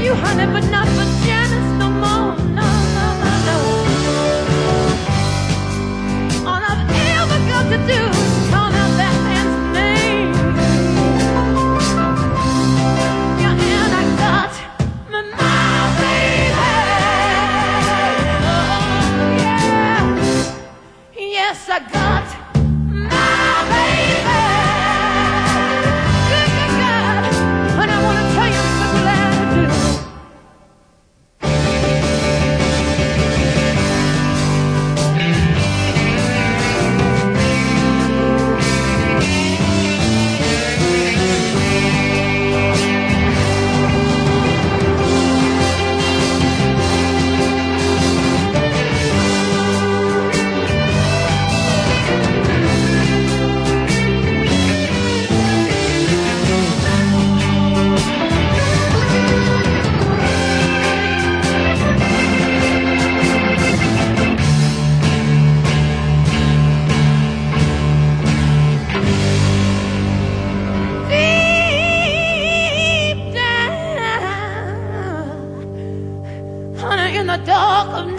you, honey, but not for Janice no more. No, no, no, no. All I've ever got to do is call out that man's name. Yeah, and I got my baby. Oh, yeah. Yes, I got my baby. Good, good God. And I want to tell you, I'm so glad I do. Deep down, honey, in the dark of